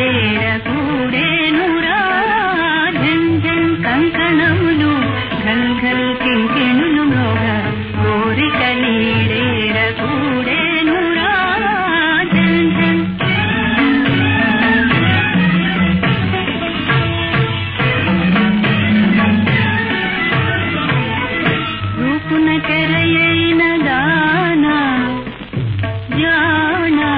చేరకూడేనురా ఝన్ ఝన్ కంకణములు ఘల్ ఘల్ కింకిణులు మ్రోగ కోరిక నీడేరకూడేనురా ఝన్ ఝన్ రూపున కెరయైన దానా జానా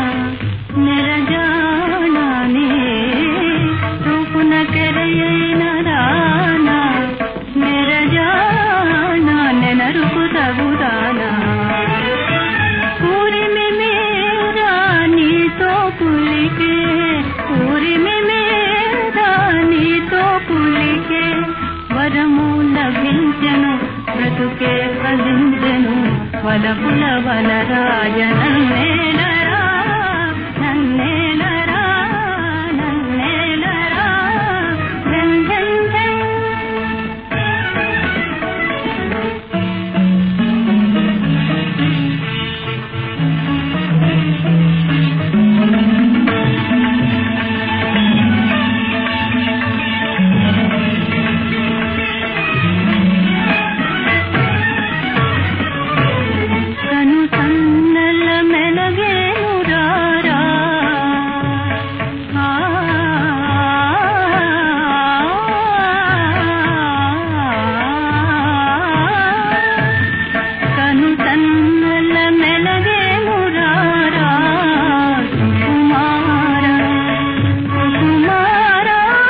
నిరజానానే రూపున కెరయైన దానా నిరజానా నెనరుకు తగుదానా పూరిమి మేరా నీతో పులికే పూరిమి మేరా నీతో పులికే వరము లభించెను బ్రతుకే ఫలించెను వలపుల వలరాజనన్నేలరా నన్నేలరా నన్నేలరా ఝన్ ఝన్ ఝన్ కను సన్నల మెలగేను రారా కను సన్నల మెలగేను రారా సుకుమార సుకుమార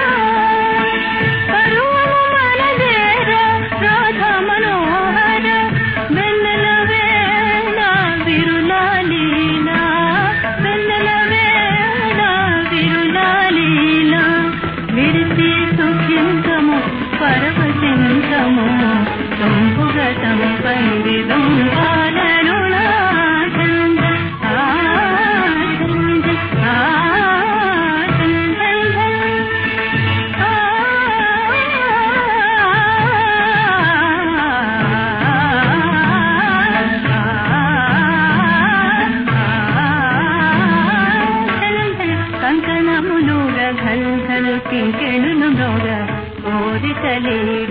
కరువు మనదేరా రాధా మనోహర వెన్నెల వేళ విరులాలీలా వెన్నెల వేళ విరులాలీలా విడిసి సుఖించము పరవశించము సంపుగతం పండిదం పాలరుణా ఝన్ ఝన్ ఆ ఝన్ ఝన్ ఆ ఝన్ ఝన్ ఝన్ ఆ కంకణములుగ ఘల్ ఘల్ కింకెణులు మ్రోగ కోరిక